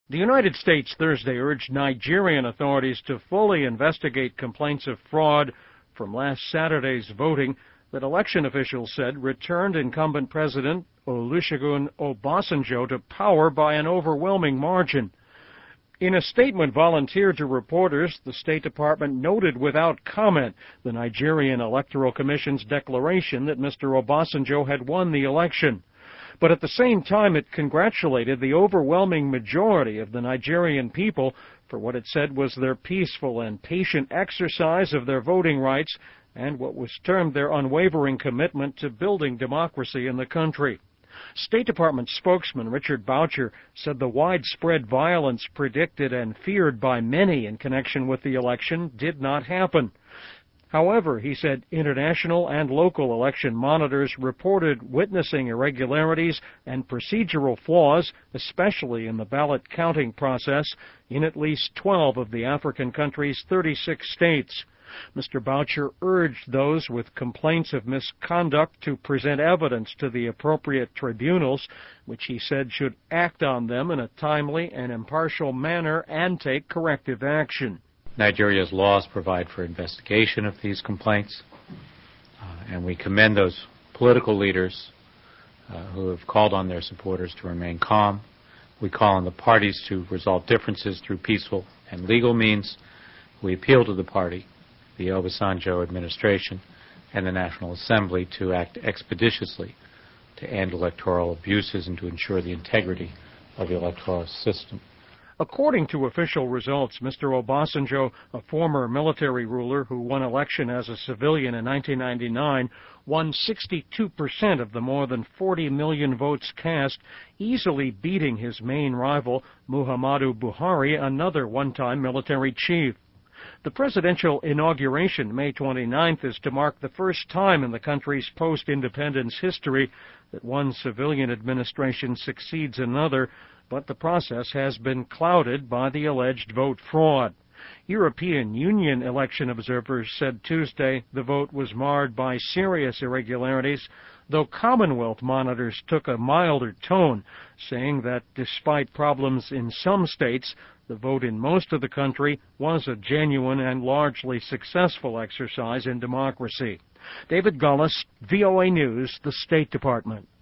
The United States Thursday urged Nigerian authorities to fully investigate complaints of fraud from last Saturday's voting that election officials said returned incumbent President Olusegun Obasanjo to power by an overwhelming margin. In a statement volunteered to reporters, the State Department noted without comment the Nigerian Electoral Commission's declaration that Mr. Obasanjo had won the election. But at the same time, it congratulated the overwhelming majority of the Nigerian people for what it said was their peaceful and patient exercise of their voting rights and what was termed their unwavering commitment to building democracy in the country. State Department spokesman Richard Boucher said the widespread violence predicted and feared by many in connection with the election did not happen. However, he said international and local election monitors reported witnessing irregularities and procedural flaws, especially in the ballot counting process, in at least 12 of the African country's 36 states. Mr. Boucher urged those with complaints of misconduct to present evidence to the appropriate tribunals, which he said should act on them in a timely and impartial manner and take corrective action. Nigeria's laws provide for investigation of these complaints, and we commend those political leaders who have called on their supporters to remain calm. We call on the parties to resolve differences through peaceful and legal means. We appeal to the party, the Obasanjo administration, and the National Assembly to act expeditiously to end electoral abuses and to ensure the integrity of the electoral system. According to official results, Mr. Obasanjo, a former military ruler who won election as a civilian in 1999, won 62% of the more than 40 million votes cast, easily beating his main rival, Muhammadu Buhari, another one-time military chief. The presidential inauguration, May 29th, is to mark the first time in the country's post-independence history that one civilian administration succeeds another, but the process has been clouded by the alleged vote fraud. European Union election observers said Tuesday the vote was marred by serious irregularities, though Commonwealth monitors took a milder tone, saying that despite problems in some states, the vote in most of the country was a genuine and largely successful exercise in democracy. David Gullis, VOA News, the State Department.